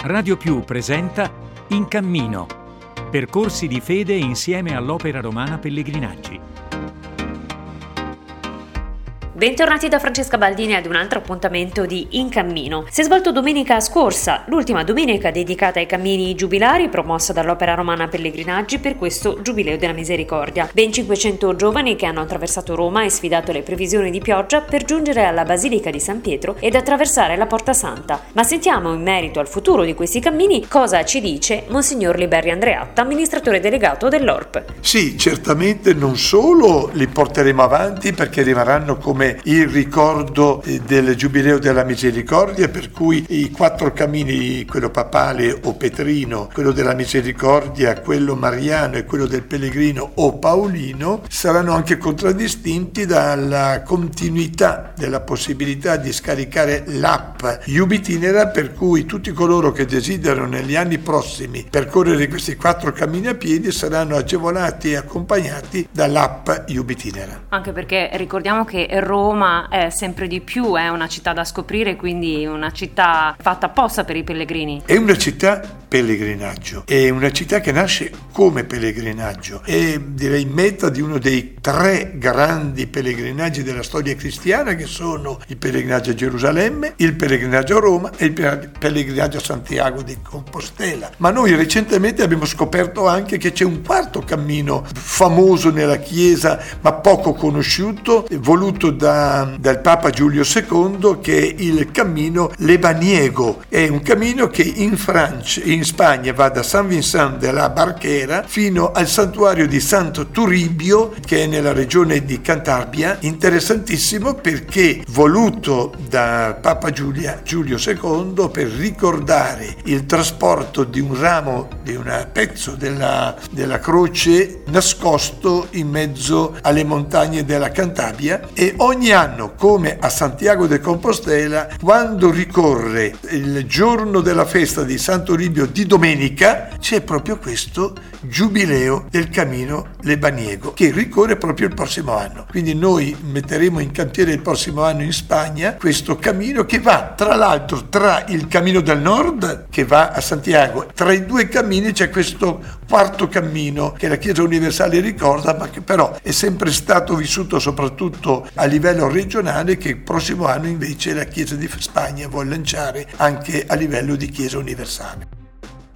Radio Più presenta In Cammino, percorsi di fede insieme all'Opera Romana Pellegrinaggi. Bentornati da Francesca Baldini ad un altro appuntamento di In Cammino. Si è svolto domenica scorsa, l'ultima domenica dedicata ai cammini giubilari promossa dall'Opera Romana Pellegrinaggi per questo Giubileo della Misericordia. Ben 500 giovani che hanno attraversato Roma e sfidato le previsioni di pioggia per giungere alla Basilica di San Pietro ed attraversare la Porta Santa. Ma sentiamo in merito al futuro di questi cammini cosa ci dice Monsignor Liberri Andreatta, amministratore delegato dell'Orp. Sì, certamente non solo li porteremo avanti perché rimarranno come il ricordo del Giubileo della Misericordia, per cui i 4 cammini, quello papale o petrino, quello della Misericordia, quello mariano e quello del pellegrino o paolino, saranno anche contraddistinti dalla continuità della possibilità di scaricare l'app Iubitinera, per cui tutti coloro che desiderano negli anni prossimi percorrere questi 4 cammini a piedi saranno agevolati e accompagnati dall'app Iubitinera. Anche perché ricordiamo che Roma è sempre di più, è una città da scoprire, quindi una città fatta apposta per i pellegrini. È una città pellegrinaggio, è una città che nasce come pellegrinaggio, è direi meta di uno dei 3 grandi pellegrinaggi della storia cristiana, che sono il pellegrinaggio a Gerusalemme, il pellegrinaggio a Roma e il pellegrinaggio a Santiago di Compostela. Ma noi recentemente abbiamo scoperto anche che c'è un 4º cammino famoso nella Chiesa ma poco conosciuto, voluto dal Papa Giulio II, che è il cammino lebaniego. È un cammino che in Spagna va da San Vincent de la Barquera fino al santuario di Santo Turibio, che è nella regione di Cantabria. Interessantissimo perché voluto da Papa Giulio II per ricordare il trasporto di un ramo, di un pezzo della croce nascosto in mezzo alle montagne della Cantabria. E ogni anno, come a Santiago de Compostela, quando ricorre il giorno della festa di Santo Toribio di domenica, c'è proprio questo Giubileo del cammino lebaniego che ricorre proprio il prossimo anno. Quindi noi metteremo in cantiere il prossimo anno in Spagna questo cammino che va tra l'altro tra il cammino del nord che va a Santiago. Tra i 2 cammini c'è questo 4º cammino che la Chiesa Universale ricorda, ma che però è sempre stato vissuto soprattutto a livello regionale, che il prossimo anno invece la Chiesa di Spagna vuole lanciare anche a livello di Chiesa Universale.